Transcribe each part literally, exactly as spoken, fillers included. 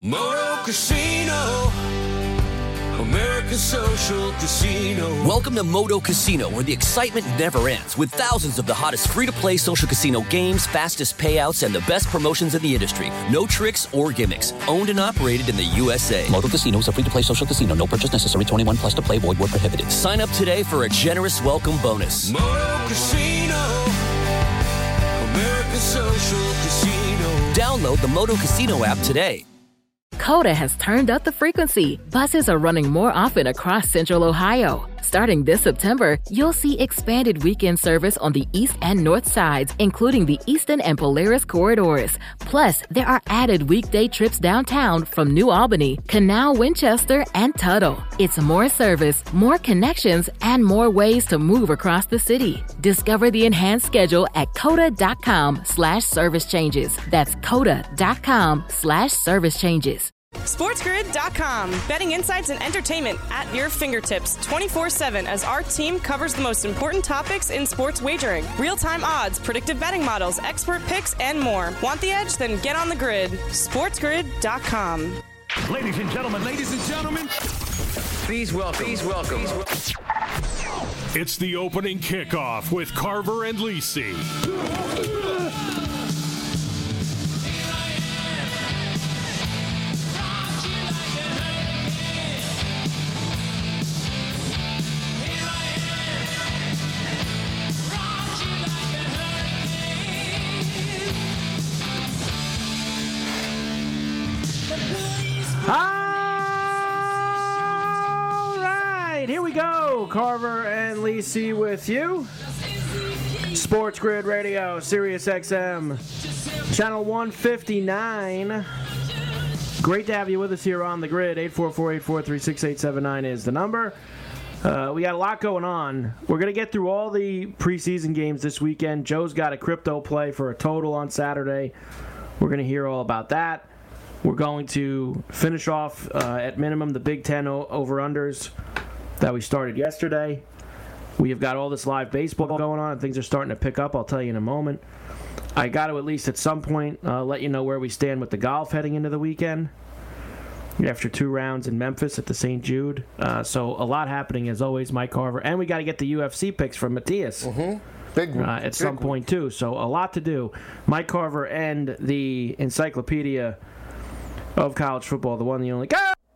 Moto Casino, America's social casino. Welcome to Moto Casino, where the excitement never ends, with thousands of the hottest free-to-play social casino games, fastest payouts, and the best promotions in the industry. No tricks or gimmicks. Owned and operated in the U S A. Moto Casino is a free-to-play social casino. No purchase necessary. twenty-one plus to play. Void where prohibited. Sign up today for a generous welcome bonus. Moto Casino, America's social casino. Download the Moto Casino app today. Coda has turned up the frequency. Buses are running more often across Central Ohio. Starting this September, you'll see expanded weekend service on the east and north sides, including the Eastern and Polaris corridors. Plus, there are added weekday trips downtown from New Albany, Canal, Winchester, and Tuttle. It's more service, more connections, and more ways to move across the city. Discover the enhanced schedule at coda.com slash service changes. That's coda.com slash service changes. SportsGrid dot com. Betting insights and entertainment at your fingertips twenty-four seven as our team covers the most important topics in sports wagering. Real-time odds, predictive betting models, expert picks, and more. Want the edge? Then get on the grid. SportsGrid dot com. Ladies and gentlemen, ladies and gentlemen, Please welcome, please welcome. Please welcome. It's the opening kickoff with Carver and Lisi. All right, here we go. Carver and Lisi with you. Sports Grid Radio, Sirius X M, channel one fifty-nine. Great to have you with us here on the grid. eight four four, eight four three, six eight seven nine is the number. Uh, we got a lot going on. We're going to get through all the preseason games this weekend. Joe's got a crypto play for a total on Saturday. We're going to hear all about that. We're going to finish off, uh, at minimum, the Big Ten o- over-unders that we started yesterday. We have got all this live baseball going on, and things are starting to pick up. I'll tell you in a moment. I got to at least at some point uh, let you know where we stand with the golf heading into the weekend after two rounds in Memphis at the Saint Jude. Uh, so a lot happening, as always, Mike Carver. And we got to get the U F C picks from Matthias. Mm-hmm. Big one. Uh, at Big some one. point, too. So a lot to do. Mike Carver and the Encyclopedia of College Football, the one, the only. Go!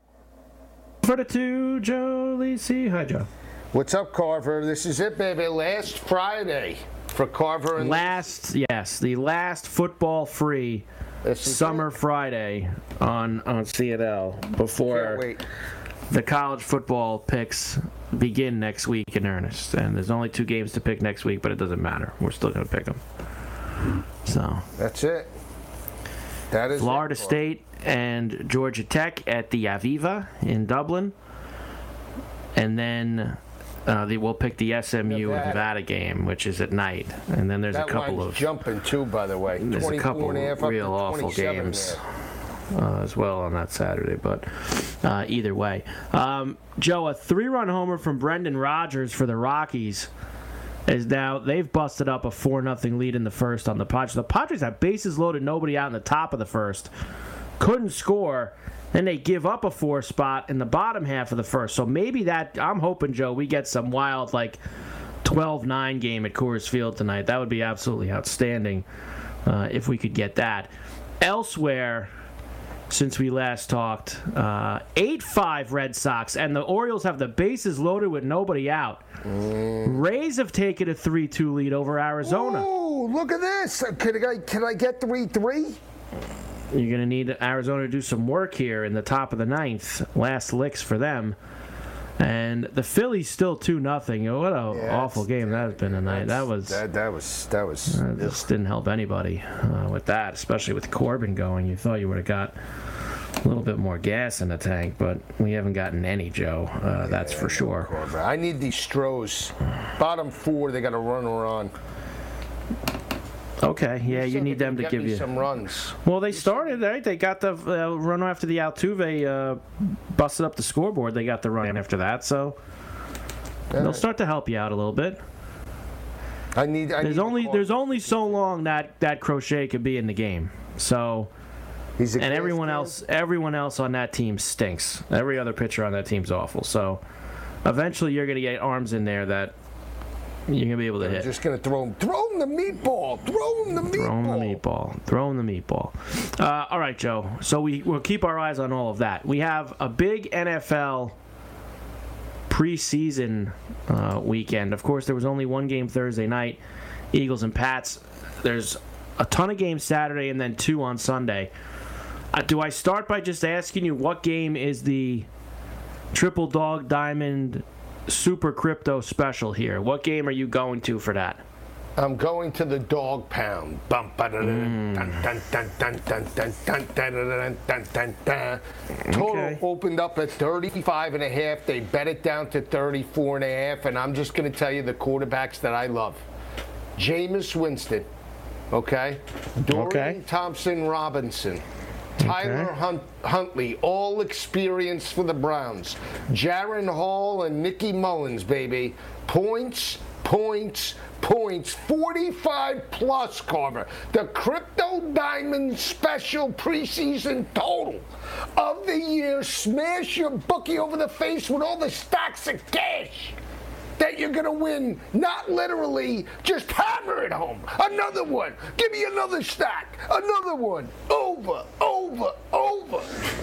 For the two, Joe Lisi. Hi, Joe. What's up, Carver? This is it, baby. Last Friday for Carver and Last, yes, the last football-free Summer it. Friday on, on C N L before Can't wait. the college football picks begin next week in earnest. And there's only two games to pick next week, but it doesn't matter. We're still going to pick them. So That's it. That is Florida it, State and Georgia Tech at the Aviva in Dublin. And then uh, they will pick the S M U Nevada. Nevada game, which is at night. And then there's that a couple line's of jumping too, by the way. there's a couple and a half up real to awful twenty-seven games and a half. uh, as well on that Saturday. But uh, either way, um, Joe, a three-run homer from Brendan Rodgers for the Rockies is now they've busted up a four nothing lead in the first on the Padres. The Padres have bases loaded, nobody out in the top of the first. Couldn't score. Then they give up a four spot in the bottom half of the first. So maybe that, I'm hoping, Joe, we get some wild, like, twelve nine game at Coors Field tonight. That would be absolutely outstanding uh, if we could get that. Elsewhere, since we last talked, uh, eight five Red Sox, and the Orioles have the bases loaded with nobody out. Mm. Rays have taken a three two lead over Arizona. Oh, look at this. Can I, can I get three three? You're going to need Arizona to do some work here in the top of the ninth. Last licks for them. And the Phillies still two nothing. What an Yeah, awful game that has been tonight. That was that, that was that was that just didn't help anybody uh, with that, especially with Corbin going. You thought you would have got a little bit more gas in the tank, but we haven't gotten any, Joe. Uh, that's Yeah, for sure. Carver. I need these Stros. Bottom four, they got to run or on. Okay, yeah, you So need they them can to get give me you some runs. Well, they started, right? They got the uh, run after the Altuve uh, busted up the scoreboard. They got the run after that, so they'll start to help you out a little bit. I need. I There's need only the there's only so long that that Crochet could be in the game. So He's a and gas everyone can. else, everyone else on that team stinks. Every other pitcher on that team's awful. So eventually, you're going to get arms in there that you're going to be able to I'm hit. just going to throw him. Throw him the meatball. Throw him the meatball. Throw him the meatball. Throw him the meatball. Uh, all right, Joe. So we, we'll keep our eyes on all of that. We have a big N F L preseason uh, weekend. Of course, there was only one game Thursday night, Eagles and Pats. There's a ton of games Saturday and then two on Sunday. Uh, do I start by just asking you what game is the Triple Dog Diamond Super Crypto Special here? What game are you going to for that? I'm going to the dog pound. Bum, ba, da, da, dun, dun, dun, dun, dun, dun, dun, dun, dun, dun, dun, dun. Total Okay. opened up at thirty-five and a half. They bet it down to thirty-four and a half. And I'm just going to tell you the quarterbacks that I love. Jameis Winston, okay? Dorian Okay. Thompson-Robinson. Tyler Okay. Hunt, Huntley, all experience for the Browns. Jaron Hall and Nicky Mullins, baby. Points, points, points. forty-five plus, Carver. The Crypto Diamond Special preseason total of the year. Smash your bookie over the face with all the stacks of cash that you're going to win. Not literally, just hammer it home. Another one. Give me another stack. Another one. Over, over, over.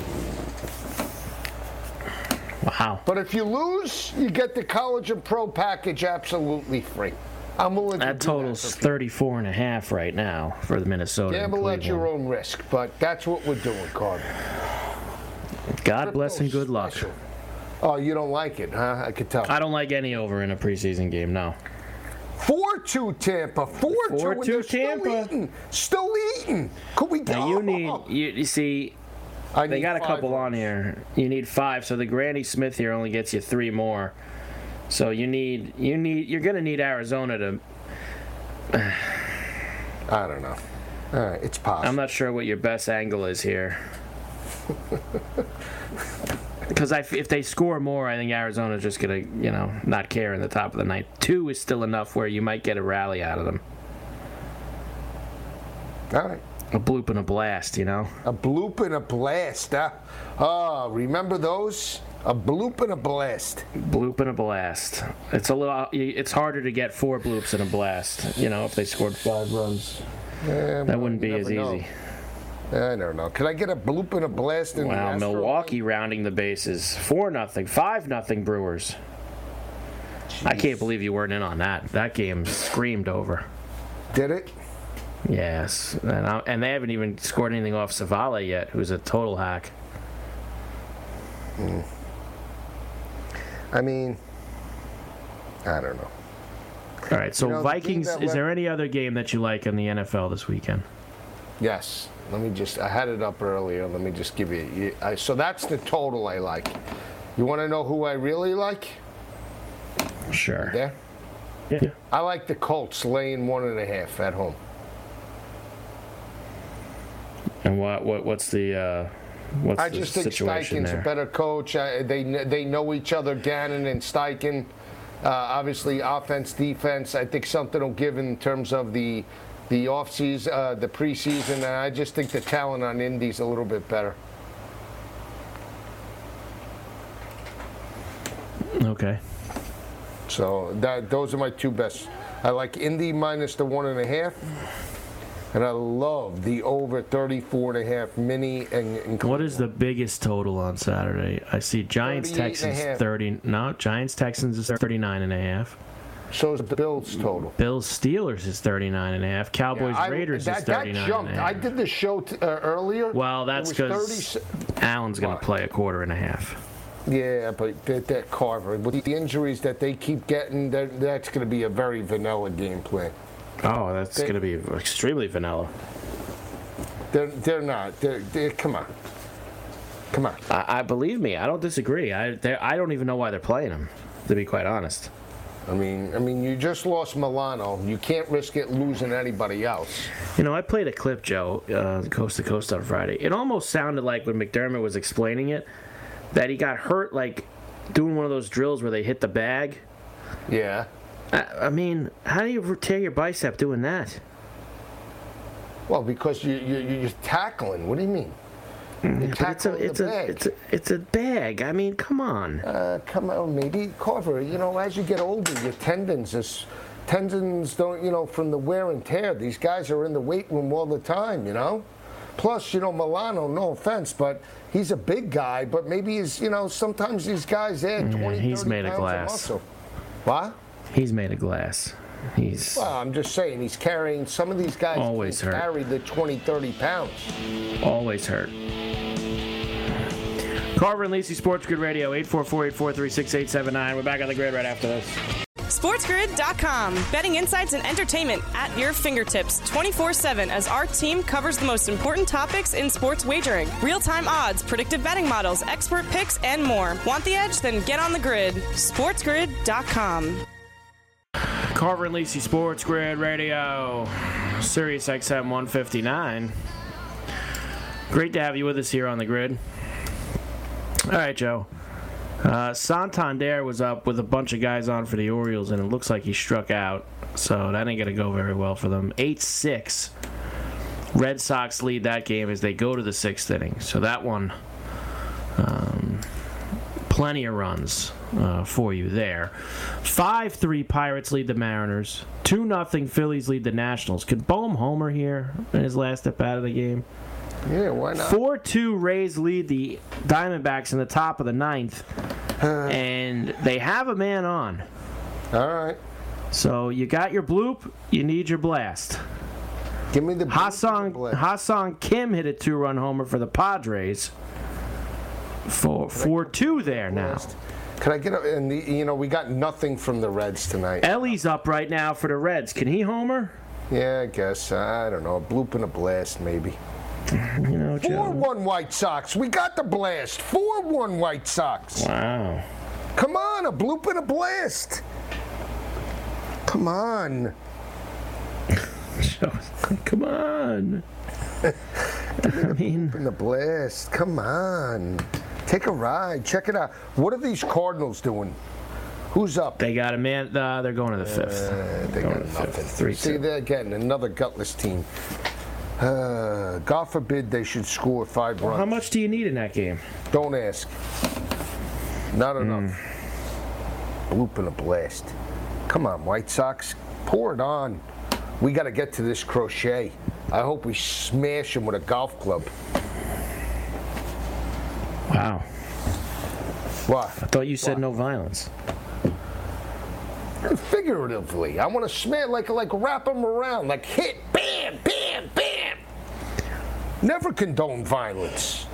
Wow. But if you lose, you get the College and Pro package absolutely free. I'm willing to That do totals that for thirty-four and a half right now for the Minnesota. and Gamble at Cleveland. your own risk, but that's what we're doing, Carter. God bless and good luck. Special. Oh, you don't like it, huh? I could tell. I don't like any over in a preseason game, no. four two Tampa. four two. four two and they're Tampa. Still eating. Still eating. Could we go? Now you need, you, you see, I they need got a five couple on runs. here. You need five, so the Granny Smith here only gets you three more. So you need, you need, you're gonna need Arizona to. I don't know. All right, it's possible. I'm not sure what your best angle is here. Because if they score more, I think Arizona's just gonna, you know, not care in the top of the ninth. Two is still enough where you might get a rally out of them. All right. A bloop and a blast, you know. A bloop and a blast. Huh? Oh, remember those? A bloop and a blast. Bloop and a blast. It's a little. It's harder to get four bloops and a blast. You know, if they scored five runs, Yeah, that wouldn't you be as never know. easy. I don't know. Can I get a bloop and a blast in the Wow, Astro Milwaukee game? rounding the bases, four nothing, five nothing Brewers. I can't believe you weren't in on that. That game screamed over. Did it? Yes, and, I, and they haven't even scored anything off Zavala yet, who's a total hack. Mm. I mean, I don't know. All right, so You know, the thing Vikings. that Is let- there any other game that you like in the N F L this weekend? Yes. Let me just, I had it up earlier. Let me just give you, you I, so that's the total I like. You want to know who I really like? Sure. There? Yeah. I like the Colts laying one and a half at home. And what what what's the uh, what's I the just think situation Steichen's there? a better coach. I, they they know each other, Gannon and Steichen. Uh, obviously, offense, defense. I think something will give in terms of the the off season, uh, the preseason, and I just think the talent on Indy's a little bit better. Okay. So that those are my two best. I like Indy minus the one and a half, and I love the over thirty-four and a half mini. And, and What is the biggest total on Saturday? I see Giants thirty-eight and a Texans half. thirty. No, Giants Texans is thirty-nine and a half. So is the Bills total. Bills Steelers is thirty-nine and a half. Cowboys I- Raiders that, is thirty-nine That jumped. and a half. I did the show t- uh, earlier. Well, that's It was because thirty Allen's going What? to play a quarter and a half. Yeah, but that, that Carver, with the injuries that they keep getting, that, that's going to be a very vanilla game plan. Oh, that's They- going to be extremely vanilla. They're they're not. They're, they're come on, come on. I, I believe me, I don't disagree. I they're- I don't even know why they're playing him, to be quite honest. I mean, I mean, you just lost Milano. You can't risk it losing anybody else. You know, I played a clip, Joe, uh, Coast to Coast on Friday. It almost sounded like when McDermott was explaining it, that he got hurt, like, doing one of those drills where they hit the bag. Yeah. I, I mean, how do you tear your bicep doing that? Well, because you, you you're tackling. What do you mean? Mm, but it's a it's a, it's a it's a bag. I mean, come on. Uh, come on, maybe Carver. You know, as you get older, your tendons is tendons don't. You know, from the wear and tear. These guys are in the weight room all the time. You know. Plus, you know, Milano. No offense, but he's a big guy. But maybe he's. You know, sometimes these guys add twenty, yeah, he's thirty made of pounds glass. of muscle. What? He's made of glass. He's. Well, I'm just saying he's carrying. Some of these guys always hurt. carry the twenty, thirty pounds. Always hurt. Carver and Lisi, Sports Grid Radio, eight four four, eight four three, six eight seven nine. We're back on the grid right after this. SportsGrid dot com. Betting insights and entertainment at your fingertips twenty-four seven as our team covers the most important topics in sports wagering. Real-time odds, predictive betting models, expert picks, and more. Want the edge? Then get on the grid. SportsGrid dot com. Carver and Lisi, Sports Grid Radio, Sirius X M one fifty-nine. Great to have you with us here on the grid. All right, Joe. Uh, Santander was up with a bunch of guys on for the Orioles, and it looks like he struck out, so that ain't going to go very well for them. eight six. Red Sox lead that game as they go to the sixth inning. So that one, um, plenty of runs uh, for you there. five three Pirates lead the Mariners. two nothing Phillies lead the Nationals. Could Bohm homer here in his last step out of the game? Yeah, why not? four two Rays lead the Diamondbacks in the top of the ninth, and they have a man on. All right. So you got your bloop, you need your blast. Give me the Ha-Sung, blast. Ha-Sung Kim hit a two-run homer for the Padres. For four two there now. Could I get a, and the, you know, we got nothing from the Reds tonight. Ellie's up right now for the Reds. Can he homer? Yeah, I guess. I don't know. A bloop and a blast, maybe. You know, Joe. four one White Sox. We got the blast. four one White Sox. Wow. Come on, a bloop and a blast. Come on. Come on. I mean, and the blast. Come on. Take a ride. Check it out. What are these Cardinals doing? Who's up? They got a man. Uh, they're going to the fifth. Uh, they going got to the nothing. fifth. Three, See two. there again, another gutless team. Uh, God forbid they should score five Well, runs. how much do you need in that game? Don't ask. Not Hmm. enough. Bloop and a blast. Come on, White Sox. Pour it on. We got to get to this Crochet. I hope we smash him with a golf club. Wow. What? I thought you said What? no violence. Figuratively. I want to smash, like, like wrap him around. Like hit, bam, bam, bam. Never condone violence.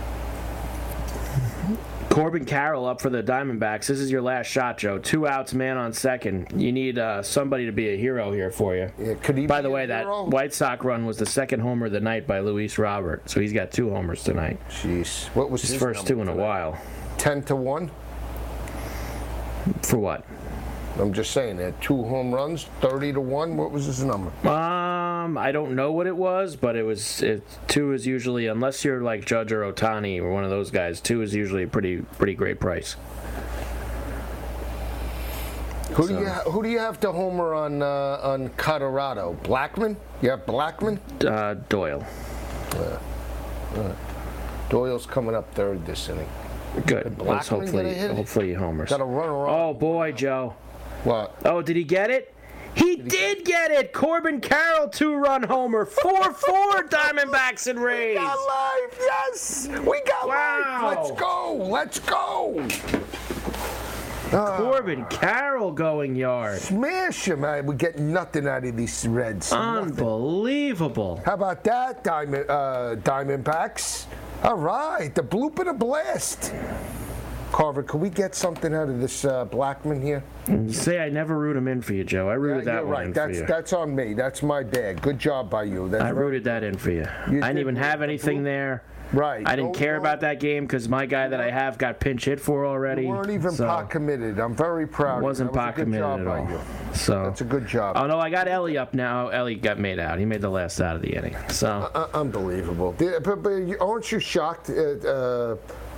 Corbin Carroll up for the Diamondbacks. This is your last shot, Joe. Two outs, man on second. You need uh, somebody to be a hero here for you. Yeah, could he By be the a way, that hero? White Sox run was the second homer of the night by Luis Robert, so he's got two homers tonight. Jeez. What was His, his first number two in a tonight? while. Ten to one? For what? I'm just saying, that two home runs, thirty to one. What was his number? Um, I don't know what it was, but it was it, two is usually, unless you're like Judge or Ohtani or one of those guys, two is usually a pretty pretty great price. Who do you ha- who do you have to homer on uh, on Colorado? Blackman? You have Blackman? Uh, Doyle. Uh, uh, Doyle's coming up third this inning. Good. Blackman Let's hopefully gonna hit it? hopefully he homers. Got to run around. Oh boy, Joe. What? Oh, did he get it? He did get it! Corbin Carroll, two-run homer. four four Diamondbacks and Rays. We got life, yes! We got Wow. life! Let's go! Let's go! Corbin Carroll going yard. Smash him! Man. We get nothing out of these Reds. Nothing. Unbelievable. How about that, Diamond uh, Diamondbacks? All right, the bloop and a blast. Carver, could we get something out of this uh, Blackman here? You say I never root him in for you, Joe. I rooted Yeah, that you're one right. in That's for you. that's on me. That's my bad. Good job by you. That's I very- rooted that in for you. You I didn't did even root have the anything blue? there. Right. I didn't No, care no. about that game because my guy that I have got pinch hit for already. You weren't even so pot committed. I'm very proud. wasn't of you. That pot was a good committed job at by all. you. So That's a good job. Oh no, I got Ellie up now. Ellie got made out. He made the last out of the inning. So Uh, unbelievable. The- But, but you- aren't you shocked? At, uh,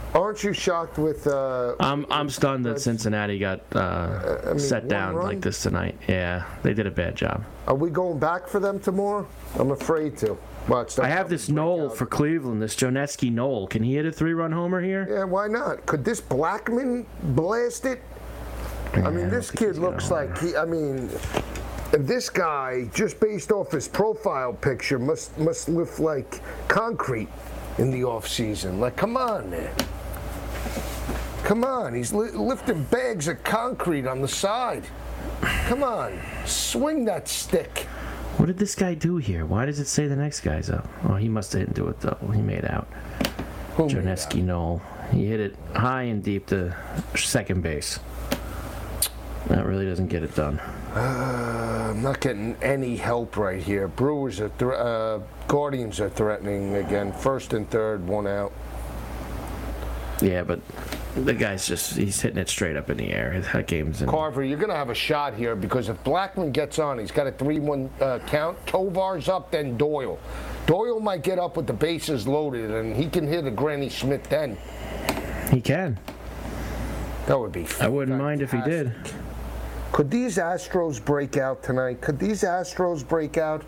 Aren't you shocked with? Uh, I'm I'm stunned that Cincinnati got uh, I mean, set down run? like this tonight. Yeah, they did a bad job. Are we going back for them tomorrow? I'm afraid to. Watch. I have this Knoll for Cleveland, this Jonetsky Knoll. Can he hit a three-run homer here? Yeah, why not? Could this Blackman blast it? Yeah, I mean, I this don't think kid he's gonna looks homer. like he. I mean, this guy, just based off his profile picture, must must lift like concrete in the off season. Like, come on, man. Come on, he's li- lifting bags of concrete on the side. Come on, swing that stick. What did this guy do here? Why does it say the next guy's up? Oh, he must have didn't do it though. He made out. Who made Jonetsky Knoll. He hit it high and deep to second base. That really doesn't get it done. Uh, I'm not getting any help right here. Brewers are, th- uh, Guardians are threatening again. First and third, one out. Yeah, but the guy's just, he's hitting it straight up in the air. That game's in. Carver, you're going to have a shot here because if Blackman gets on, he's got a three one uh, count. Tovar's up, then Doyle. Doyle might get up with the bases loaded, and he can hit a Granny Smith then. He can. That would be I wouldn't mind if he did. Could these Astros break out tonight? Could these Astros break out?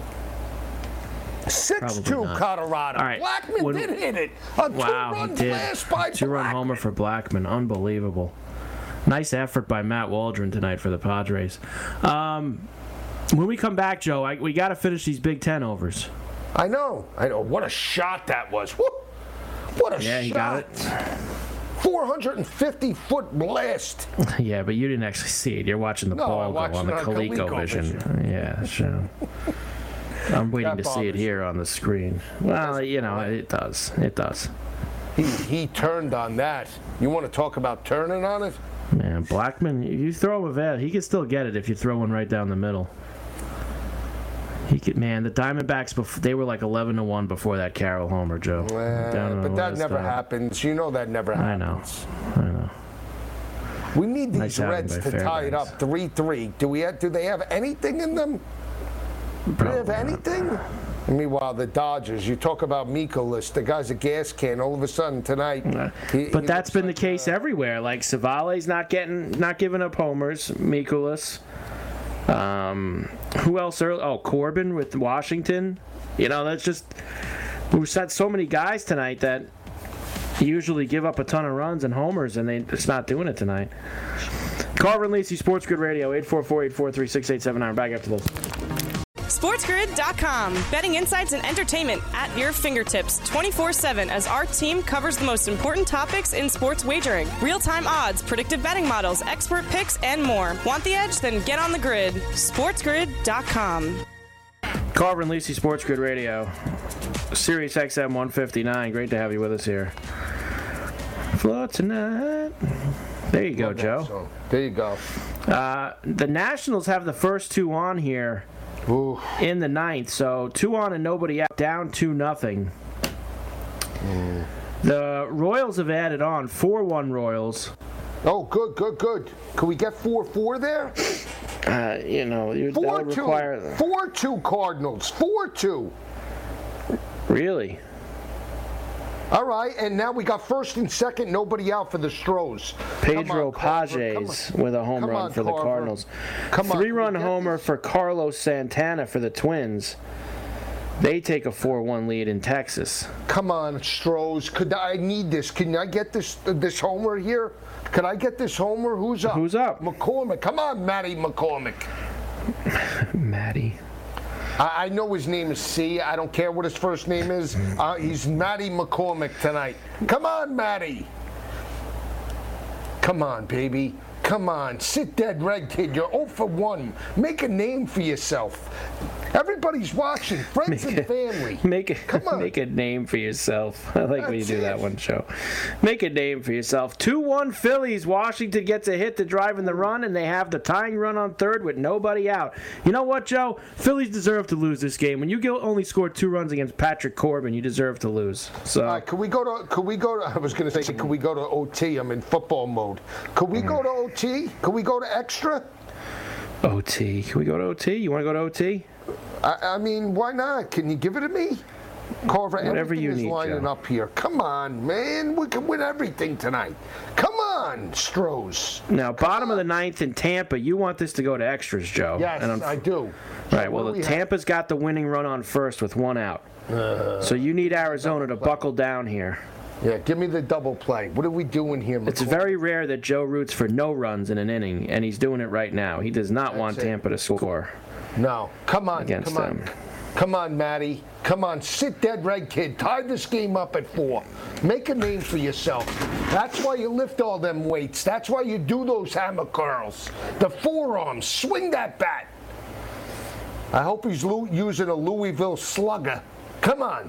six two Colorado. All right. Blackman When, did hit it. A wow, two-run he did. blast by Two-run Blackman. homer for Blackman. Unbelievable. Nice effort by Matt Waldron tonight for the Padres. Um, when we come back, Joe, I, we got to finish these Big Ten overs. I know. I know. What a shot that was. Woo. What a yeah, shot. he got it. four hundred fifty foot blast. Yeah, but you didn't actually see it. You're watching the No, ball I go watched on it the on Coleco, Coleco vision. vision. Yeah, sure. I'm waiting That to see it bothers here on the screen. Well, you know, it does. It does. He he turned on that. You want to talk about turning on it? Man, Blackman, you throw him a vet, he can still get it if you throw one right down the middle. He could, man, the Diamondbacks, before, they were like eleven to one before that Carroll homer, Joe. Uh, Down in the but that last, never uh, happens. You know that never I know. happens. I know. We need these Nice outing Reds by to tie it Fairbanks. up three three. Do we have, do they have anything in them? Do they have Probably not. anything? Meanwhile, the Dodgers, you talk about Mikolas, the guy's a gas can. All of a sudden tonight, he, But he that's looks been like, the case uh, everywhere. Like Savale's not getting, not giving up homers. Mikolas. Um, who else? Early? Oh, Corbin with Washington. You know, that's just we've set so many guys tonight that usually give up a ton of runs and homers, and they it's not doing it tonight. Carver and Lisi, Sports Grid Radio, eight four four, eight four three, six eight seven nine. Back after this. SportsGrid dot com. Betting insights and entertainment at your fingertips twenty-four seven as our team covers the most important topics in sports wagering. Real-time odds, predictive betting models, expert picks, and more. Want the edge? Then get on the grid. SportsGrid dot com. Carver and Lisi, Sports Grid Radio, Sirius X M one fifty-nine. Great to have you with us here. Flow tonight. There you go, love that Joe. song. There you go. Uh, the Nationals have the first two on here Ooh. in the ninth, so two on and nobody out, down two nothing. Mm. The Royals have added on four one Royals. Oh, good, good, good. Can we get four four there? Uh, you know, you, that Four would two. require Four two Cardinals. Four two. really. All right, and now we got first and second, nobody out for the Stros. Pedro Come on, Carver. Come Pages on. with a home Come run on, for the Carver. Cardinals. Come on, Three-run can we get homer this? for Carlos Santana for the Twins. They take a four one lead in Texas. Come on, Stros. Could I need this? Can I get this this homer here? Could I get this homer? Who's up? Who's up? McCormick. Come on, Matty McCormick. Matty. I, I know his name is C. I don't care what his first name is. Uh, he's Matty McCormick tonight. Come on, Matty. Come on, baby. Come on. Sit dead red, kid. You're zero for one. Make a name for yourself. Everybody's watching. Friends Make and a- family. Make a, Come on. make a name for yourself. I like when you That's do that it. one, Joe. Make a name for yourself. two one Phillies. Washington gets a hit to drive in the run, and they have the tying run on third with nobody out. You know what, Joe? Phillies deserve to lose this game. When you go- only scored two runs against Patrick Corbin, you deserve to lose. So All right, could we go to? Could we go to? I was going to say, could we go to O T? I'm in football mode. Could we go to O T? Could we go to extra? O T. Can we go to O T? You want to go to O T? I, I mean, why not? Can you give it to me? Carver, Whatever everything you is need, lining Joe. up here. Come on, man. We can win everything tonight. Come on, Strohs. Now, bottom of the ninth in Tampa, you want this to go to extras, Joe. Yes, And I do. Right, well, What do the we have? Tampa's got the winning run on first with one out. Uh, So you need Arizona to buckle down here. Yeah, give me the double play. What are we doing here, It's McCall? very rare that Joe roots for no runs in an inning, and he's doing it right now. He does not That's want it. Tampa to score. No. Come on. Against come on. them. Come on, Matty. Come on. Sit dead red kid. Tie this game up at four. Make a name for yourself. That's why you lift all them weights. That's why you do those hammer curls. The forearms. Swing that bat. I hope he's lo- using a Louisville slugger. Come on.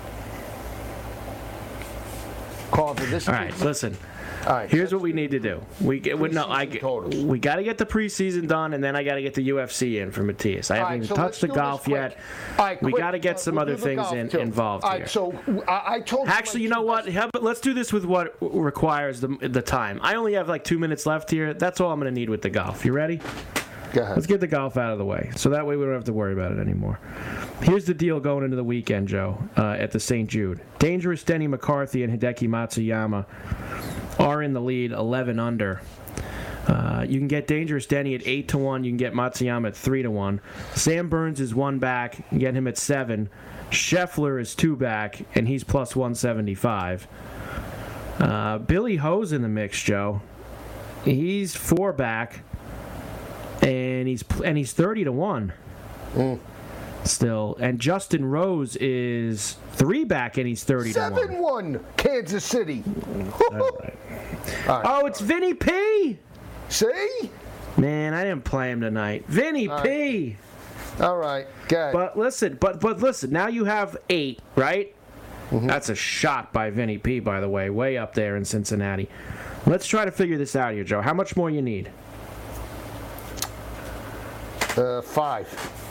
Carver, this All right, listen. All right. Here's what we need to do. We get we, no, I Preseason totals. we got to get the preseason done, and then I got to get the U F C in for Matthias. I haven't All right, even so touched let's the do this golf quick. yet. All right, we quick. got to get Uh, some we'll other do the things golf, in, too. involved All here. right, so I, I told you. Actually, my you know two what? best- How about- let's do this with what requires the the time. I only have like two minutes left here. That's all I'm going to need with the golf. You ready? Go ahead. Let's get the golf out of the way, so that way we don't have to worry about it anymore. Here's the deal going into the weekend, Joe, uh, at the Saint Jude. Dangerous Denny McCarthy and Hideki Matsuyama are in the lead, eleven under. Uh, you can get Dangerous Denny at eight to one. You can get Matsuyama at three to one. Sam Burns is one back. You can get him at seven. Scheffler is two back, and he's plus one seventy-five. Uh, Billy Ho's in the mix, Joe. He's four back, and he's and he's thirty to one. Mm. Still, and Justin Rose is three back, and he's thirty to one. seven one, Kansas City. All right. Oh, it's Vinny P. See? Man, I didn't play him tonight. Vinny All P. All right, good. But listen, but but listen. Now you have eight, right? Mm-hmm. That's a shot by Vinny P. By the way, way up there in Cincinnati. Let's try to figure this out here, Joe. How much more you need? Uh, five.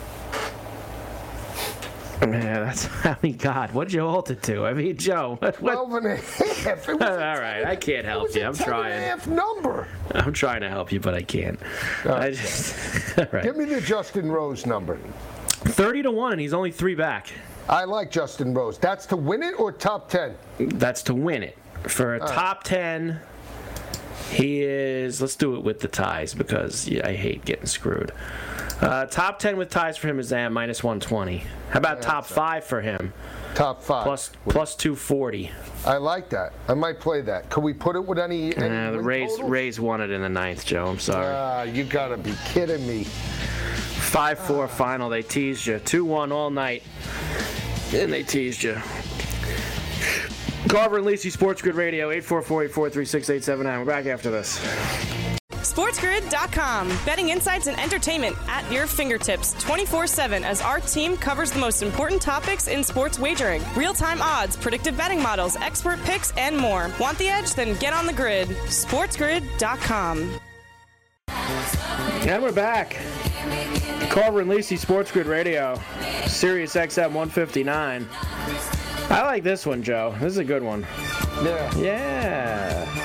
Man, that's I mean, God, what'd you hold it to? I mean, Joe. What, what- Twelve and a half. It was All a right, I can't It help was you. a I'm ten trying. and a half number. I'm trying to help you, but I can't. I just all right. Give me the Justin Rose number. Thirty to one, and he's only three back. I like Justin Rose. That's to win it or top ten? That's to win it. For a top ten, he is. Let's do it with the ties because yeah, I hate getting screwed. Uh, top ten with ties for him is at minus one twenty. How about Yeah, top that's five for him? Top five. Plus plus two forty. I like that. I might play that. Could we put it with any? any Uh, the win Rays totals? Rays won it in the ninth, Joe. I'm sorry. Ah, you gotta be kidding me. five four final. They teased you. two one all night. And they teased you. Carver and Lisi, Sports Grid Radio, eight four four, eight four three, six eight seven nine. We're back after this. SportsGrid dot com. Betting insights and entertainment at your fingertips twenty-four seven as our team covers the most important topics in sports wagering. Real-time odds, predictive betting models, expert picks, and more. Want the edge? Then get on the grid. SportsGrid dot com. And we're back. Carver and Lisi, Sports Grid Radio, Sirius X M one fifty-nine. I like this one, Joe. This is a good one. Yeah. Yeah.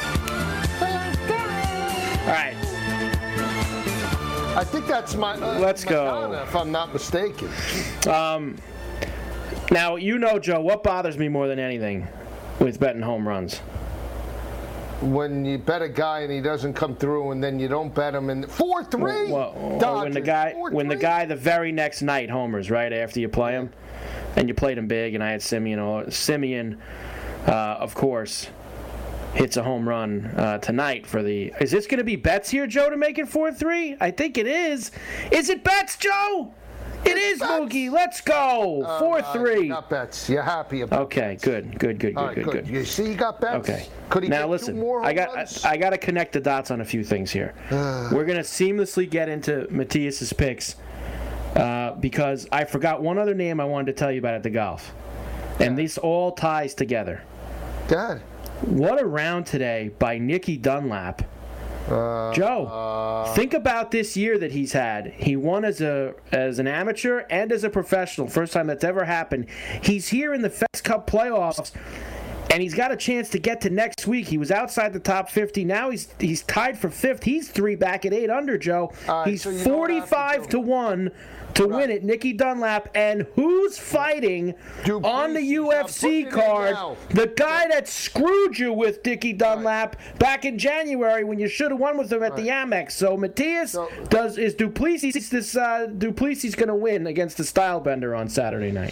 All right. I think that's my. Uh, Let's go. Madonna, if I'm not mistaken. Um, now, you know, Joe, what bothers me more than anything with betting home runs? When you bet a guy and he doesn't come through, and then you don't bet him, and four three. Well, or when the guy, when the guy the very next night homers, right after you play him, and you played him big, and I had Simeon. Or Simeon, uh, of course, hits a home run uh, tonight for the. Is this going to be Betts here, Joe, to make it four three? I think it is. Is it Betts, Joe? It is, Moogie. Let's go. four three. Uh, got bets. You're happy about Okay, good, good, good, All good, right, good, good. You see, you got bets. Okay. Could he now get listen, two more home I got runs? I, I got to connect the dots on a few things here. We're gonna seamlessly get into Matthias's picks uh, because I forgot one other name I wanted to tell you about at the golf, and this all ties together. God. What a round today by Nicky Dunlap. Uh, Joe, uh, think about this year that he's had. He won as a as an amateur and as a professional. First time that's ever happened. He's here in the FedEx Cup playoffs, and he's got a chance to get to next week. He was outside the top fifty. Now he's he's tied for fifth. He's three back at eight under, Joe. Right, he's so forty-five to one to right. win it. Nicky Dunlap, and who's fighting Dude, on the U F C card? The guy that screwed you with Nicky Dunlap right. back in January when you should have won with him at right. the Amex. So Matias so, does is Duplessis this uh, Duplessis going to win against the Stylebender on Saturday night?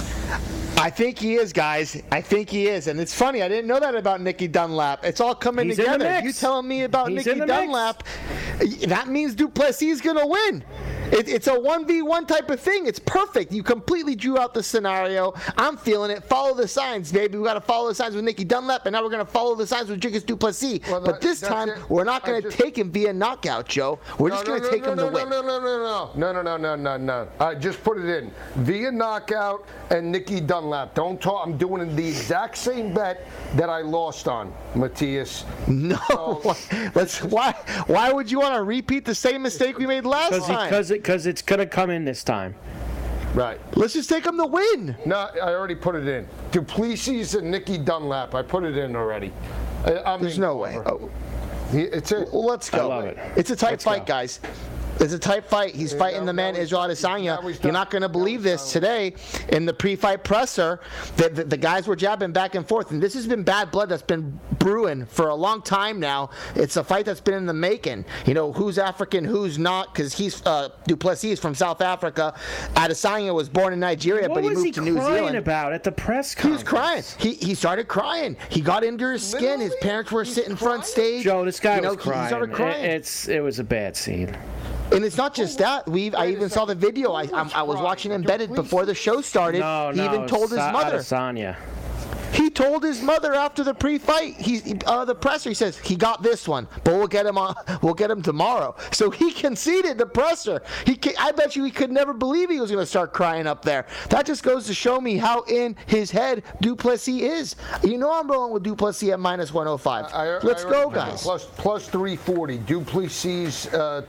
I think he is, guys. I think he is. And it's funny, I didn't know that about Nicky Dunlap. It's all coming He's together. You telling me about He's Nicky Dunlap, mix. That means Duplessis is going to win. It, it's a one v one type of thing. It's perfect. You completely drew out the scenario. I'm feeling it. Follow the signs, baby. We got to follow the signs with Nicky Dunlap, and now we're going to follow the signs with Dricus Duplessis. Well, but this time, it. we're not going to take him via knockout, Joe. We're no, just going to no, take no, him no, to win. No, no, no, no, no, no, no, no, no, no. All right, just put it in. Via knockout and Nicky Dunlap. Don't talk. I'm doing the exact same bet that I lost on, Matias. No. So, Let's. Why? Why would you want to repeat the same mistake we made last Cause time? Because it, because it's going to come in this time. Right. Let's just take him to win. No, I already put it in. Duplessis and Nicky Dunlap. I put it in already. I, I'm There's no way. Oh. It's a, well, let's go. I love it. It's a tight let's fight, go. guys. It's a tight fight. He's yeah, fighting the man Israel Adesanya. You're not going to believe this today in the pre-fight presser. The, the, the guys were jabbing back and forth, and this has been bad blood that's been brewing for a long time now. It's a fight that's been in the making. You know, who's African, who's not, because he's uh, Duplessis from South Africa. Adesanya was born in Nigeria, what but he moved he to New Zealand. What was he crying about at the press conference? He was crying. He he started crying. He got into his skin. Literally? His parents were He's sitting crying? front stage. Joe, this guy you know, was crying. He started crying. It, it's it was a bad scene. And it's not just that. We I even saw the video. I I, I was watching Embedded before the show started. No, he no, even told his Sa- mother. Adesanya. He told his mother after the pre-fight. He uh, the presser. He says he got this one, but we'll get him on. We'll get him tomorrow. So he conceded the presser. He I bet you he could never believe he was going to start crying up there. That just goes to show me how in his head Duplessis is. You know I'm rolling with Duplessis at minus one oh five. I, I, Let's I go, guys. Plus plus three forty. Duplessis uh,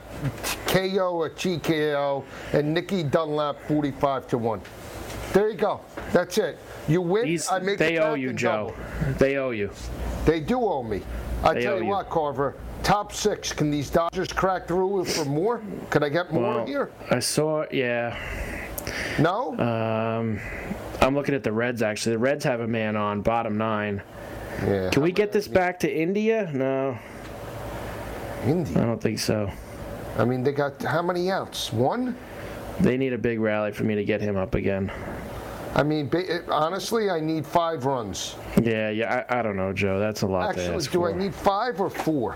K O or T K O and Nicky Dunlap forty-five to one. There you go. That's it. You win. He's, I make they the owe you, Joe. Double. They owe you. They do owe me. I they tell you, you what, Carver. Top six. Can these Dodgers crack through for more? Could I get more well, here? I saw. Yeah. No. Um, I'm looking at the Reds. Actually, the Reds have a man on bottom nine. Yeah. Can we get this back to India? No. India. I don't think so. I mean, they got how many outs? One. They need a big rally for me to get him up again. I mean, honestly, I need five runs. Yeah, yeah, I, I don't know, Joe. That's a lot Actually, to ask do for. I need five or four?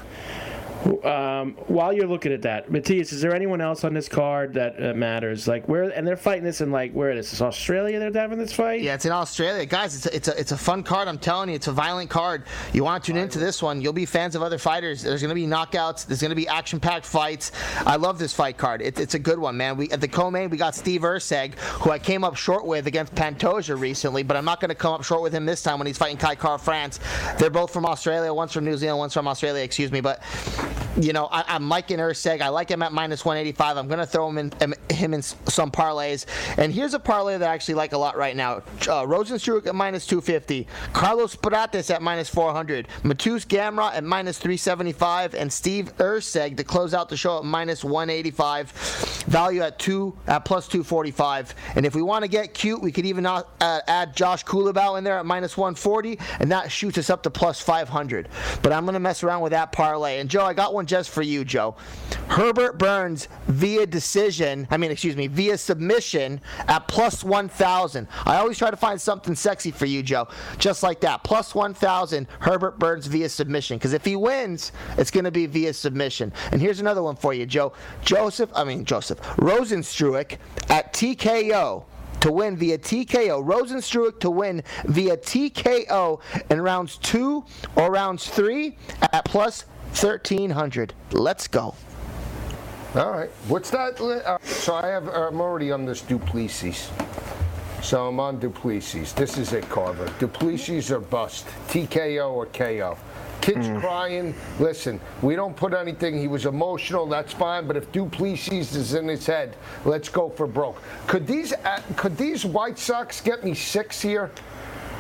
Um, while you're looking at that, Matias, is there anyone else on this card that uh, matters? Like where, and they're fighting this in like where it is? Is Australia they're having this fight? Yeah, it's in Australia, guys. It's a, it's a it's a fun card. I'm telling you, it's a violent card. You want to tune into this one? You'll be fans of other fighters. There's going to be knockouts. There's going to be action-packed fights. I love this fight card. It, it's a good one, man. We at the co-main we got Steve Erceg, who I came up short with against Pantoja recently, but I'm not going to come up short with him this time when he's fighting Kai Kara France. They're both from Australia. One's from New Zealand. One's from Australia. Excuse me, but you know I. I'm liking Erceg. I like him at minus one eighty-five. I'm going to throw him in him in some parlays. And here's a parlay that I actually like a lot right now. Uh, Rozenstruik at minus two fifty. Carlos Prates at minus four hundred. Matus Gamrot at minus three seventy-five. And Steve Erceg to close out the show at minus one eighty-five. Value at two at plus two forty-five. And if we want to get cute, we could even uh, add Josh Kulabau in there at minus one forty. And that shoots us up to plus five hundred. But I'm going to mess around with that parlay. And Joe, I got one just for you, Joe. Herbert Burns via decision, I mean, excuse me, via submission at plus one thousand. I always try to find something sexy for you, Joe. Just like that. Plus one thousand, Herbert Burns via submission. Because if he wins, it's going to be via submission. And here's another one for you, Joe. Joseph, I mean, Joseph, Rozenstruik at T K O. To win via T K O. Rozenstruik to win via T K O in rounds two or rounds three at plus thirteen hundred. Let's go. All right. What's that? Uh, so I have. I'm already on this Duplessis. So I'm on Duplessis. This is it, Carver. Duplessis or bust. T K O or K O. Kid's mm. crying. Listen, we don't put anything. He was emotional. That's fine. But if Duplessis is in his head, let's go for broke. Could these uh, could these White Sox get me six here?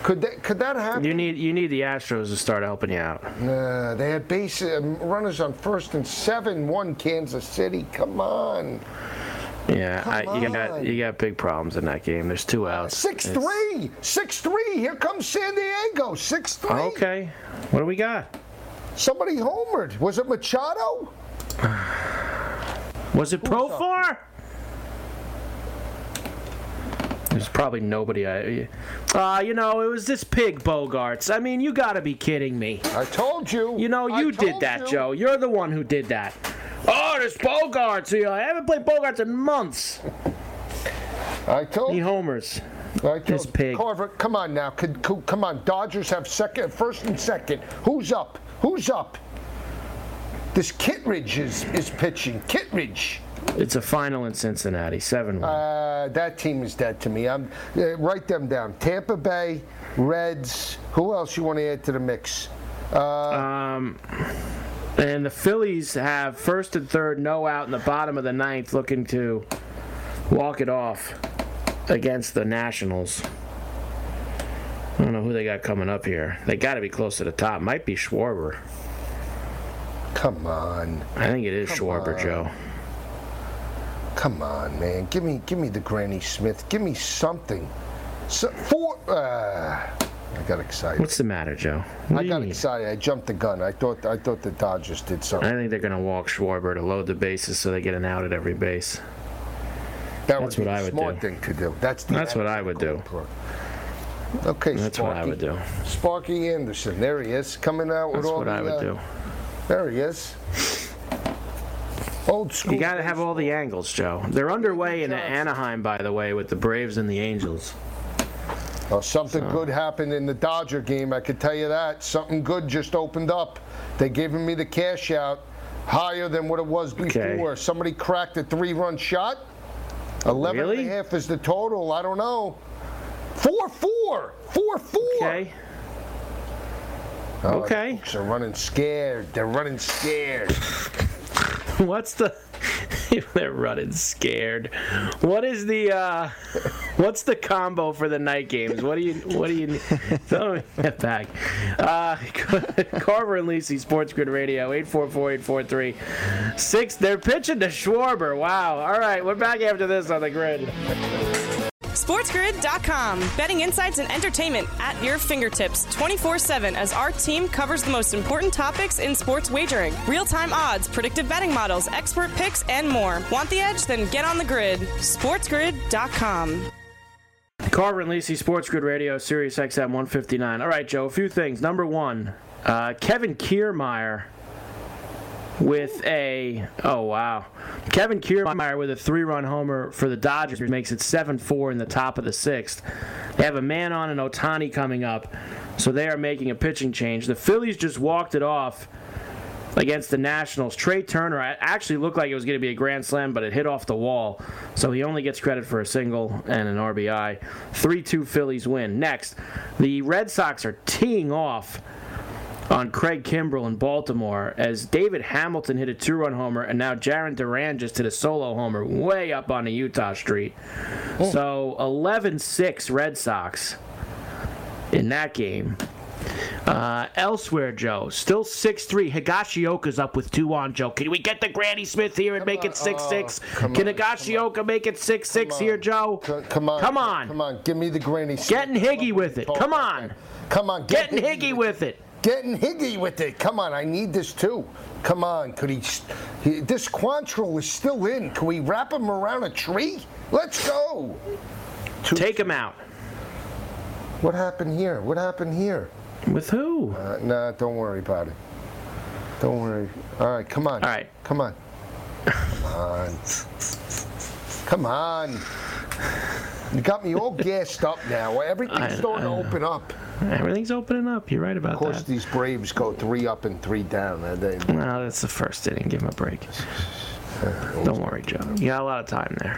Could that, could that happen? You need you need the Astros to start helping you out. Nah, they had base uh, runners on first and seven. One Kansas City. Come on. Yeah, Come I, you got on. you got big problems in that game. There's two outs. Six It's- three. Six three. Here comes San Diego. Six three. Okay. What do we got? Somebody homered. Was it Machado? Was it Profar? There's probably nobody. I, uh, you know, it was this pig Bogarts. I mean, you got to be kidding me. I told you. You know, I you did told that, you. Joe. You're the one who did that. Oh, there's Bogarts here. I haven't played Bogarts in months. I told He you. homers. I told This pig. Carver, come on now. Could, could, come on. Dodgers have second, first and second. Who's up? Who's up? This Kittredge is, is pitching. Kittredge. It's a final in Cincinnati, seven one. Uh, that team is dead to me. I'm uh, write them down. Tampa Bay, Reds. Who else you want to add to the mix? Uh, Um, and the Phillies have first and third, no out in the bottom of the ninth, looking to walk it off against the Nationals. I don't know who they got coming up here. They got to be close to the top. Might be Schwarber. come on, I think it is Come Schwarber, on. Joe. come on, man. Give me, give me the Granny Smith. Give me something. So, four. Uh, I got excited. What's the matter, Joe? What I do you got need? excited. I jumped the gun. I thought, I thought the Dodgers did I something. think they're going to walk Schwarber to load the bases so they get an out at every base. That That's would be what I the would smart do. thing to do. That's the That's what I would do. Okay, That's Sparky. what I would do. Sparky Anderson. There he is, coming out with That's all what the. I would uh, do. There he is. Old school. You got to have all the angles, Joe. They're underway in Anaheim, by the way, with the Braves and the Angels. Oh, something good happened in the Dodger game, I could tell you that. Something good just opened up. They giving me the cash out higher than what it was before. Okay. Somebody cracked a three-run shot. eleven Really? and a half is the total. I don't know. four four. four four. Okay. Oh, Okay. They're running scared. They're running scared. What's the? They're running scared. What is the? Uh, what's the combo for the night games? What do you? What do you? Tell me get back. Uh, Carver and Lisi, Sports Grid Radio, eight four four eight four three six. They're pitching to Schwarber. Wow. All right, we're back after this on the grid. SportsGrid dot com. Betting insights and entertainment at your fingertips twenty-four seven as our team covers the most important topics in sports wagering. Real-time odds, predictive betting models, expert picks, and more. Want the edge? Then get on the grid. SportsGrid dot com. Carver and Lisi, Sports Grid Radio, Sirius X M one fifty-nine. All right, Joe, a few things. Number one, uh, Kevin Kiermaier with a, oh, wow. Kevin Kiermaier with a three-run homer for the Dodgers makes it seven four in the top of the sixth. They have a man on and Ohtani coming up, so they are making a pitching change. The Phillies just walked it off against the Nationals. Trey Turner actually looked like it was going to be a grand slam, but it hit off the wall, so he only gets credit for a single and an R B I. three two Phillies win. Next, the Red Sox are teeing off on Craig Kimbrell in Baltimore as David Hamilton hit a two-run homer, and now Jarren Duran just hit a solo homer way up on the Utah Street. Oh. So eleven six Red Sox in that game. Uh, elsewhere, Joe, still six three. Higashioka's up with two on, Joe. Can we get the Granny Smith here and Come make on. it six six? Oh, come Can on, Higashioka make it six six Come here, on. Joe? C- Come on. Come on. Come on. Give me the Granny Smith. Getting Higgy with it. Come on. Come on. Get Getting Higgy with it. Getting Higgy with it. Come on, I need this too. Come on, could he, he? This Quantrill is still in. Can we wrap him around a tree? Let's go. Two, Take him out. What happened here? What happened here? With who? Uh, nah, don't worry about it. Don't worry. All right, come on. All right. Come on. Come on. Come on. You got me all gassed up now. Everything's I- starting I- to open up. Everything's opening up. You're right about Of course, that. these Braves go three up and three down. Uh, they, No, that's the first inning. Give him a break. Don't worry, Joe. You got a lot of time there.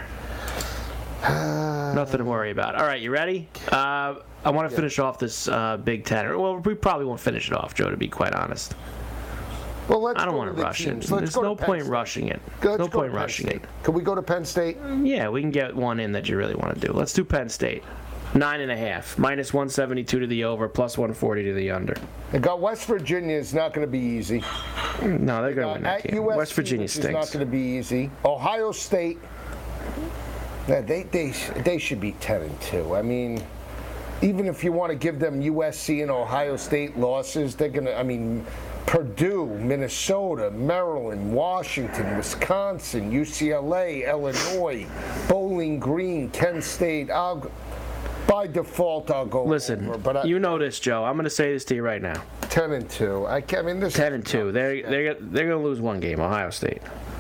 Nothing to worry about. All right, you ready? Uh, I want to finish off this uh, Big Ten. Well, we probably won't finish it off, Joe, to be quite honest. well, let's I don't go want to to the rush it. teams. Let's There's go to no Penn point State. rushing it. Let's No go to point Penn rushing State. it. Can we go to Penn State? Yeah, we can get one in that you really want to do. Let's do Penn State. Nine and a half. Minus one seventy-two to the over, plus one forty to the under. They got West Virginia. It's not going to be easy. No, they're going to win that game. U S C, West Virginia stinks. It's not going to be easy. Ohio State. Yeah, they they they should be ten and two. I mean, even if you want to give them U S C and Ohio State losses, they're going to. I mean, Purdue, Minnesota, Maryland, Washington, Wisconsin, U C L A, Illinois, Bowling Green, Kent State. I'll, by default, I'll go. Listen, over, but I, you know this, Joe. I'm going to say this to you right now. Ten and two. I, I mean, this. Ten and two. They're they're they're going to lose one game. Ohio State.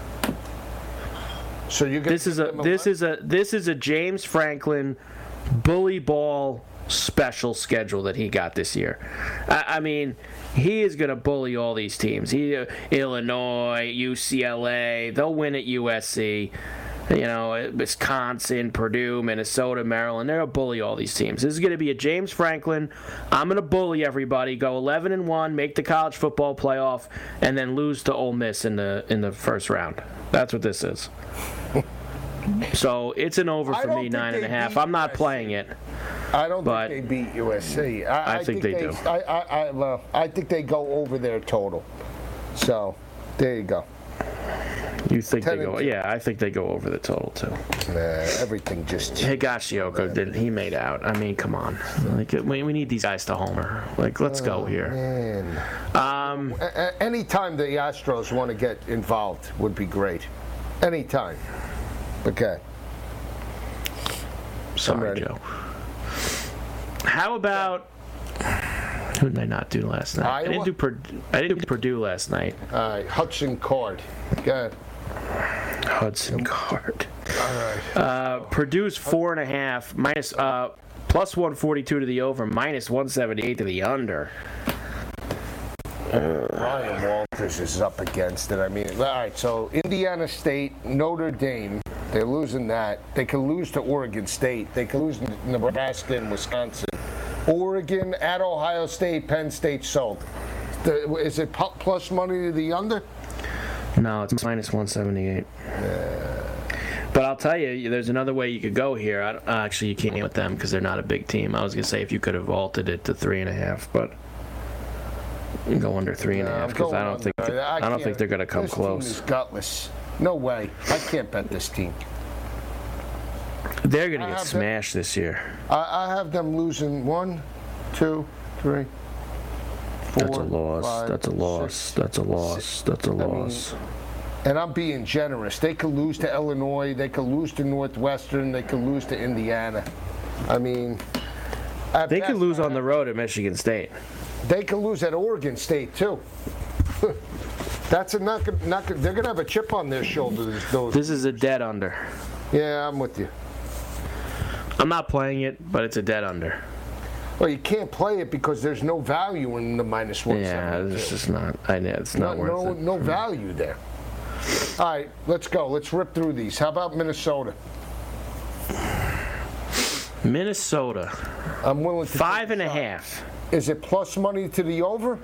So you. This is a this is a this is a James Franklin bully ball special schedule that he got this year. I, I mean, he is going to bully all these teams. He uh, Illinois, U C L A. They'll win at U S C. You know, Wisconsin, Purdue, Minnesota, Maryland, they're going to bully all these teams. This is going to be a James Franklin, I'm going to bully everybody, go eleven and one, make the college football playoff, and then lose to Ole Miss in the in the first round. That's what this is. So it's an over for me, nine and a half. I'm not playing it. I don't but think they beat U S C. I, I, I think, think they, they do. I, I, I, well, I think they go over their total. So, there you go. You think they go? Yeah, I think they go over the total too. Nah, everything just. Higashioka did. He made out. I mean, come on. Like we, we need these guys to homer. Like, let's oh, go here. Man. Um, a- anytime the Astros want to get involved would be great. Anytime. Okay. Sorry, Joe. How about? Who did I not do last night? Iowa? I didn't do Purdue. I didn't do Purdue last night. All right, Hudson Card. Go ahead. Hudson Card. All right. Uh, Purdue's four and a half minus uh, plus one forty-two to the over, minus one seventy-eight to the under. Uh, Ryan Walters is up against it. I mean, all right. So Indiana State, Notre Dame. They're losing that. They could lose to Oregon State. They could lose to Nebraska and Wisconsin. Oregon at Ohio State, Penn State sold. The, is it plus money to the under? No, it's minus one seventy-eight. Yeah. But I'll tell you, there's another way you could go here. I don't, actually, you can't with them because they're not a big team. I was going to say if you could have vaulted it to three and a half, but you can go under three and a half because I don't think they, I, I don't think they're going to come this close. Team is gutless. No way. I can't bet this team. They're going to get smashed them, this year. I, I have them losing one, two, three, four. That's a loss. Five, That's a loss. Six, That's a loss. Six. That's a I loss. mean, and I'm being generous. They could lose to Illinois. They could lose to Northwestern. They could lose to Indiana. I mean, they could lose on the road at Michigan State. They could lose at Oregon State too. That's a not good, not good. They're gonna have a chip on their shoulders. Those. This is a dead under. Yeah, I'm with you. I'm not playing it, but it's a dead under. Well, you can't play it because there's no value in the minus one. Yeah, it's just not. I know it's not no, worth no, it. No value there. All right, let's go. Let's rip through these. How about Minnesota? Minnesota. I'm willing to. Five and a half. Is it plus money to the over?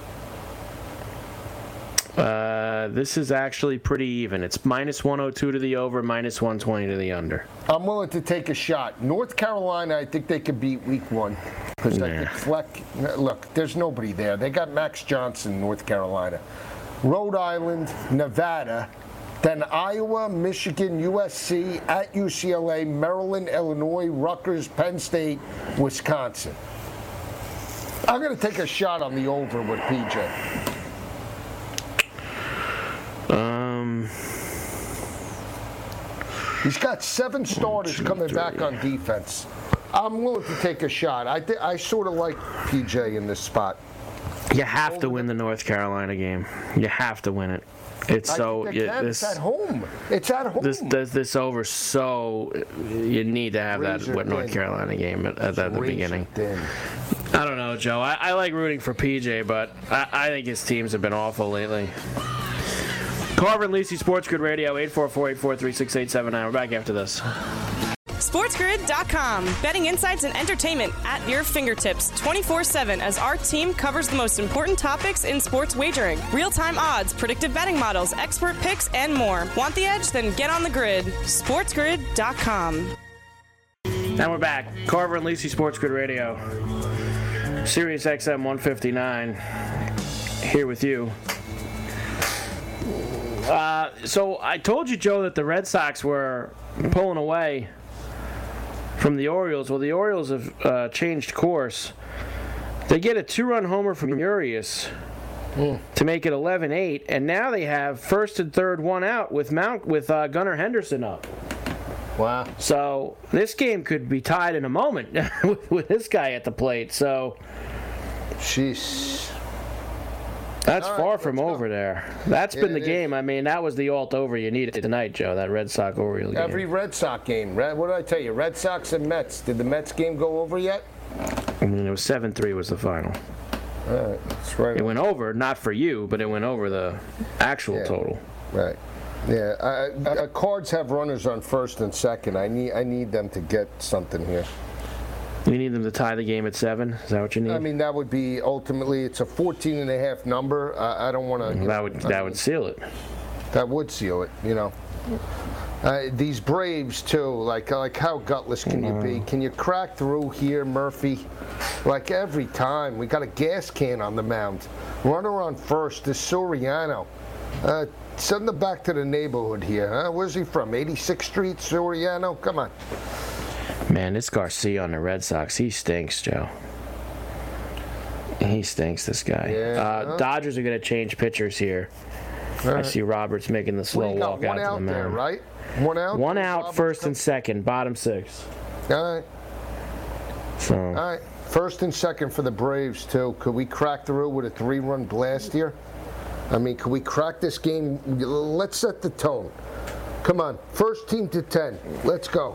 Uh, this is actually pretty even. It's minus one oh two to the over, minus one twenty to the under. I'm willing to take a shot. North Carolina, I think they could beat week one. Because I think Fleck, look, there's nobody there. They got Max Johnson, North Carolina. Rhode Island, Nevada, then Iowa, Michigan, U S C, at U C L A, Maryland, Illinois, Rutgers, Penn State, Wisconsin. I'm going to take a shot on the over with P J. Um, He's got seven starters two, coming three. back on defense. I'm willing to take a shot. I th- I sort of like P J in this spot. You have Over to win the North Carolina game. You have to win it. It's I so think you, this, this it's at home. It's at home. This this, this over so you need to have Razor that North Carolina game at, at, at the beginning. Thin. I don't know, Joe. I, I like rooting for P J, but I, I think his teams have been awful lately. Carver and Lisi, Sports Grid Radio, eight four four, eight four three, six eight seven nine. We're back after this. SportsGrid dot com. Betting insights and entertainment at your fingertips twenty-four seven as our team covers the most important topics in sports wagering. Real-time odds, predictive betting models, expert picks, and more. Want the edge? Then get on the grid. SportsGrid dot com. And we're back. Carver and Lisi, Sports Grid Radio. Sirius X M one fifty-nine. Here with you. Uh, so I told you, Joe, that the Red Sox were pulling away from the Orioles. Well, the Orioles have uh, changed course. They get a two-run homer from Urias mm. to make it eleven eight, and now they have first and third one out with Mount with uh, Gunnar Henderson up. Wow. So this game could be tied in a moment with, with this guy at the plate. So, jeez. That's All far right, from over go. there. That's yeah, been the game. Is. I mean, that was the alt over you needed tonight, Joe, that Red Sox Orioles game. Every Red Sox game. Red, what did I tell you? Red Sox and Mets. Did the Mets game go over yet? I mean, it was seven three was the final. All right. That's right. It went over, not for you, but it went over the actual yeah. total. Right. Yeah, I, I, Cards have runners on first and second. I need I need them to get something here. You need them to tie the game at seven? Is that what you need? I mean, that would be ultimately, it's a fourteen and a half number. I, I don't want to. That would that mean, would seal it. That would seal it, you know. Uh, these Braves, too, like like how gutless can you be? Can you crack through here, Murphy? Like every time. We got a gas can on the mound. Runner on first is Soriano. Uh, Send them back to the neighborhood here, huh? Where's he from? eighty-sixth Street, Soriano? Come on. Man, this Garcia on the Red Sox, he stinks, Joe. He stinks, this guy. Yeah, uh, huh? Dodgers are going to change pitchers here. Right. I see Roberts making the slow walk out, out to the there, mound. right? One out? One out, Roberts first come? and second, bottom six. All right. So. All right. First and second for the Braves, too. Could we crack through with a three-run blast here? I mean, can we crack this game? Let's set the tone. Come on, first team to ten. Let's go.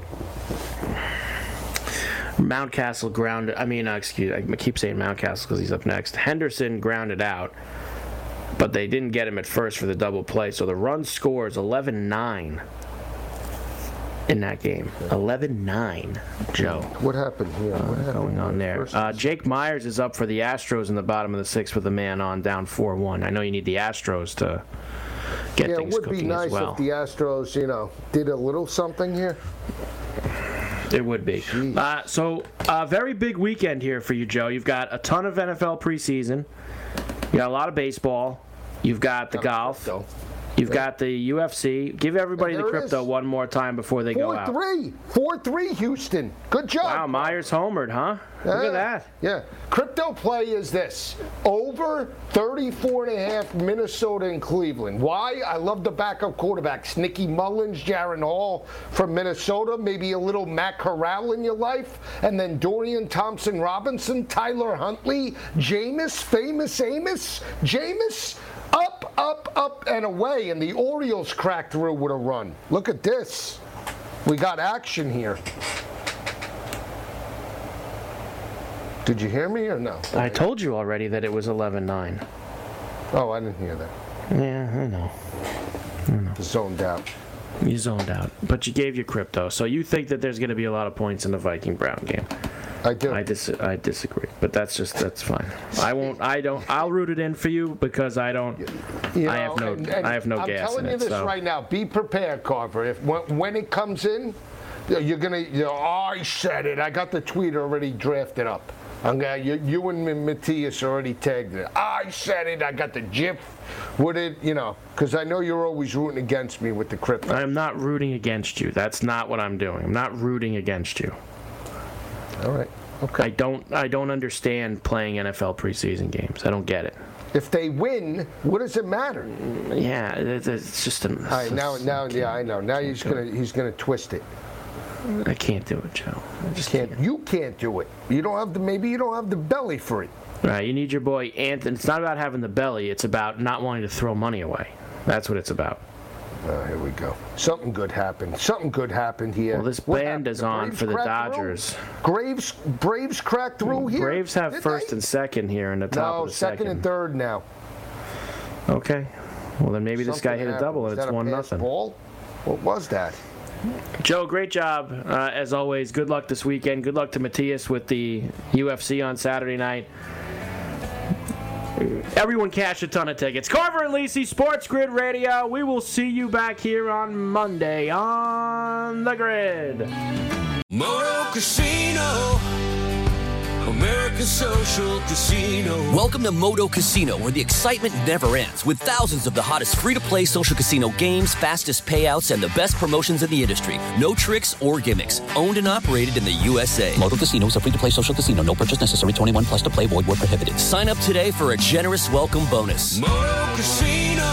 Mountcastle grounded. I mean, uh, excuse. I keep saying Mountcastle because he's up next. Henderson grounded out, but they didn't get him at first for the double play. So the run scores eleven nine in that game. eleven nine, Joe. What happened here? What uh, happened going on there? Uh, Jake Myers is up for the Astros in the bottom of the sixth with a man on, down four one. I know you need the Astros to get yeah, things it would cooking be nice as well. if the Astros, you know, did a little something here. It would be. Uh, so, a uh, very big weekend here for you, Joe. You've got a ton of N F L preseason. You got a lot of baseball. You've got the golf. Crypto. You've yeah. got the U F C. Give everybody the crypto one more time before they four, go out. four three. four three, Houston. Good job. Wow, Myers homered, huh? Yeah. Look at that. Yeah. Crypto play is this. Over thirty-four and a half Minnesota and Cleveland. Why? I love the backup quarterbacks. Nicky Mullins, Jaron Hall from Minnesota. Maybe a little Matt Corral in your life. And then Dorian Thompson-Robinson, Tyler Huntley, Jameis, famous Amos, Jameis. Up, up, up, and away, and the Orioles cracked through with a run. Look at this. We got action here. Did you hear me or no? I told you already that it was eleven nine. Oh, I didn't hear that. Yeah, I know. I know. Zoned out. You zoned out. But you gave your crypto. So you think that there's going to be a lot of points in the Viking-Brown game. I do. I dis- I disagree, but that's just that's fine. I won't. I don't. I'll root it in for you because I don't. You know, I have no. And, and I have no I'm gas telling in you it, this so. right now. Be prepared, Carver. If when, when it comes in, you're gonna. You know, oh, I said it. I got the tweet already drafted up. I'm gonna. You, you and Matthias already tagged it. I said it. I got the GIF with it. You know, because I know you're always rooting against me with the crypto. I'm not rooting against you. That's not what I'm doing. I'm not rooting against you. All right. Okay. I don't I don't understand playing N F L preseason games. I don't get it. If they win, what does it matter? Yeah, it's, it's just a. All right, now, now, yeah, I know. Now he's gonna he's gonna twist it. I can't do it, Joe. I just can't. can't. You can't do it. You don't have the. Maybe you don't have the belly for it. Right. You need your boy Anthony. It's not about having the belly. It's about not wanting to throw money away. That's what it's about. Oh, here we go. Something good happened. Something good happened here. Well, this What band happened? is The on Braves for the cracked through? Dodgers. Braves, Braves cracked through here. Braves have Did first they? and second here in the top No, of the second, second. and third now. Okay. Well, then maybe this guy Something hit a happened. double Was and it's that a one pass nothing. Ball? What was that? Joe, great job uh, as always. Good luck this weekend. Good luck to Matthias with the U F C on Saturday night. Everyone cash a ton of tickets. Carver and Lisi, Sports Grid Radio. We will see you back here on Monday on the Grid. Moto Casino. America's Social Casino. Welcome to Moto Casino, where the excitement never ends, with thousands of the hottest free-to-play social casino games, fastest payouts, and the best promotions in the industry. No tricks or gimmicks. Owned and operated in the U S A. Moto Casino is a free-to-play social casino. No purchase necessary. twenty-one plus to play. Void where prohibited. Sign up today for a generous welcome bonus. Moto Casino.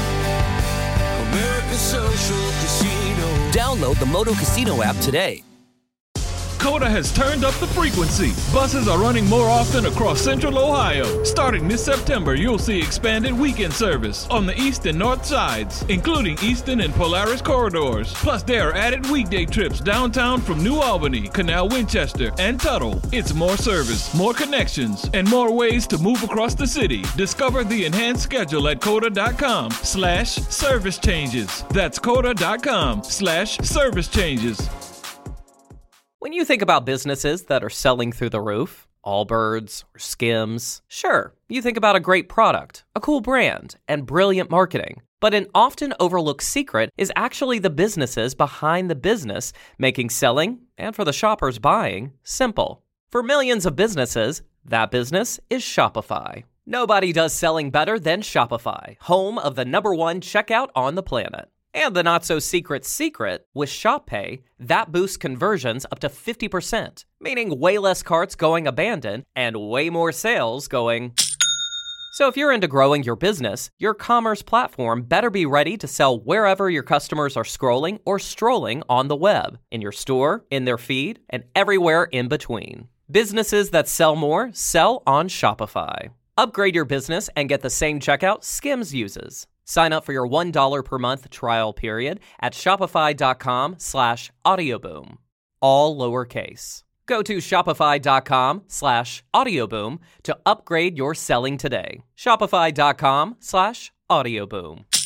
America's Social Casino. Download the Moto Casino app today. COTA has turned up the frequency. Buses are running more often across Central Ohio. Starting this September, you'll see expanded weekend service on the east and north sides, including Eastern and Polaris corridors. Plus, there are added weekday trips downtown from New Albany, Canal Winchester, and Tuttle. It's more service, more connections, and more ways to move across the city. Discover the enhanced schedule at COTA.com slash service changes. That's COTA.com slash service changes. When you think about businesses that are selling through the roof, Allbirds or Skims, sure, you think about a great product, a cool brand, and brilliant marketing. But an often overlooked secret is actually the businesses behind the business, making selling, and for the shoppers buying, simple. For millions of businesses, that business is Shopify. Nobody does selling better than Shopify, home of the number one checkout on the planet. And the not-so-secret secret, with Shop Pay, that boosts conversions up to fifty percent, meaning way less carts going abandoned and way more sales going... So if you're into growing your business, your commerce platform better be ready to sell wherever your customers are scrolling or strolling on the web, in your store, in their feed, and everywhere in between. Businesses that sell more sell on Shopify. Upgrade your business and get the same checkout Skims uses. Sign up for your one dollar per month trial period at shopify.com slash audioboom. All lowercase. Go to shopify.com slash audioboom to upgrade your selling today. Shopify.com slash audioboom.